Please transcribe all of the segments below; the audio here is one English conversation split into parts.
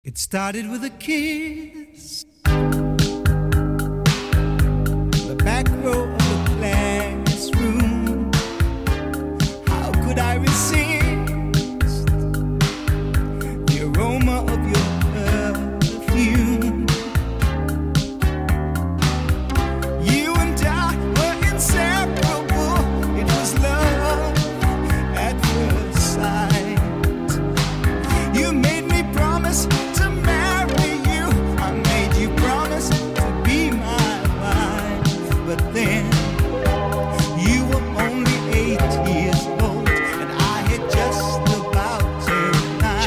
It started with a kiss. The back row of the classroom. How could I resist the aroma of your perfume? You and I were inseparable. It was love at first sight. You made me promise to marry you. I made you promise to be my wife. But then you were only 8 years old, and I had just about turned 9.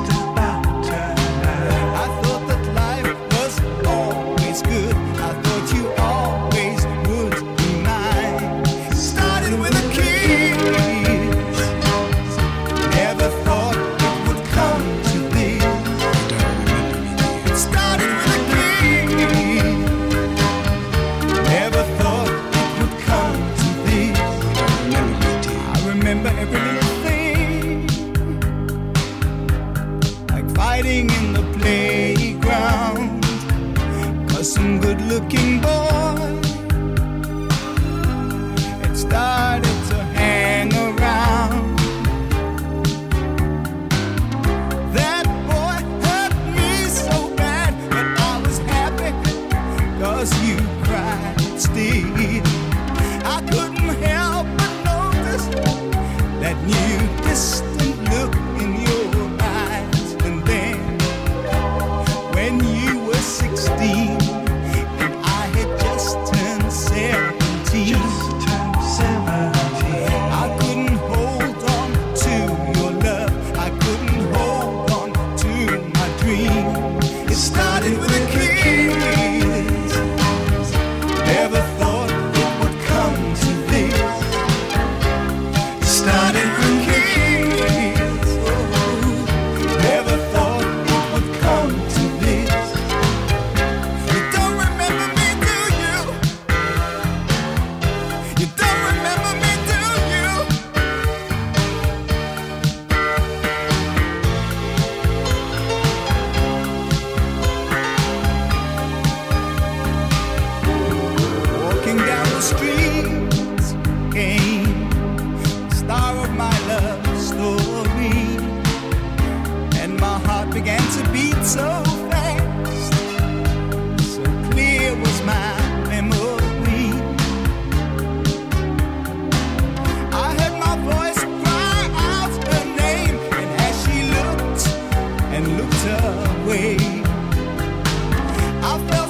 I thought that life was always good. I thought you always would be mine. Started with a kiss. Never thought it would come to this. It started with a kiss. Never thought it would come to this. I remember every little thing, like fighting in the playground, 'cause some good-looking boy had started to hang around. That boy hurt me so bad, but I was happy 'cause you cried still. I couldn't help but notice that new distant look in your eyes. And then when you were 16 and I had just turned 17, I couldn't hold on to your love. I couldn't hold on to my dream. It started with a kiss. Never thought it would come to this. It started with a kiss. Oh, never thought it would come to this. You don't remember me, do you? You don't remember me, do you? Walking down the streets came the star of my love story, and my heart began to beat so fast. So clear was my memory. I heard my voice cry out her name, and as she looked and looked away, I felt